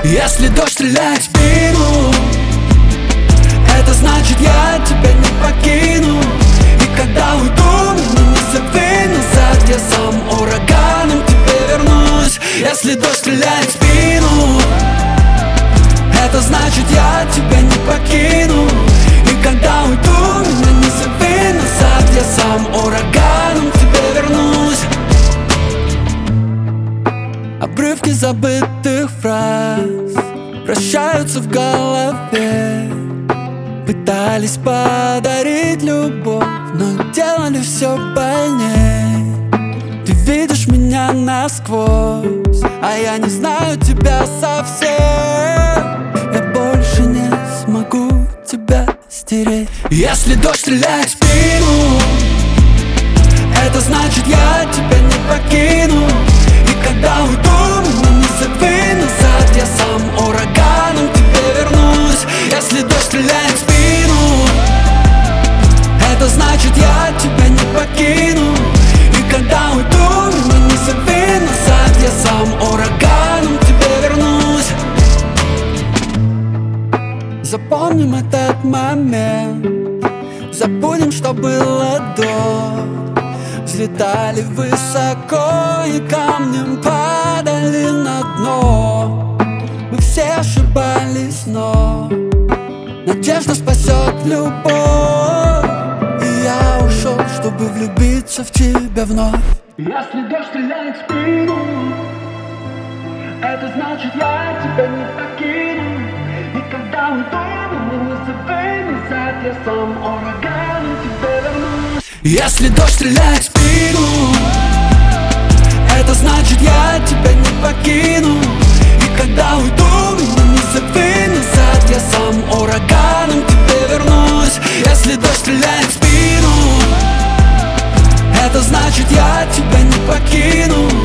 Если дождь стреляет в спину, это значит, я тебя не покину. И когда уйду, меня не зови назад, я сам ураганом к тебе вернусь. Если дождь стреляет в спину, это значит, я тебя не покину. И когда уйду, меня не зови назад, я сам ураганом к тебе вернусь. Обрывки забытых фраз вращаются в голове. Пытались подарить любовь, но делали все больнее. Ты видишь меня насквозь, а я не знаю тебя совсем. Я больше не смогу тебя стереть. Если дождь стреляет в спину, это значит, я тебя не покину. И когда уйду, меня не зови назад, я сам ураганом к тебе вернусь. Если дождь стреляет в спину, это значит, я тебя не покину. И когда уйду, меня не зови назад, я сам ураганом к тебе вернусь. Запомним этот момент, забудем, что было до. Взлетали высоко и камнем падали на дно. Мы все ошибались, но надежда спасет любовь. И я ушел, чтобы влюбиться в тебя вновь. Если дождь стреляет в спину, это значит, я тебя не покину. И когда уйду, меня не зови назад, я сам ураганом к тебе вернусь. Если дождь стреляет в спину, это значит, я тебя не покину. И когда уйду, меня не зови назад, я сам ураганом к тебе вернусь. Если дождь стреляет в спину, это значит, я тебя не покину.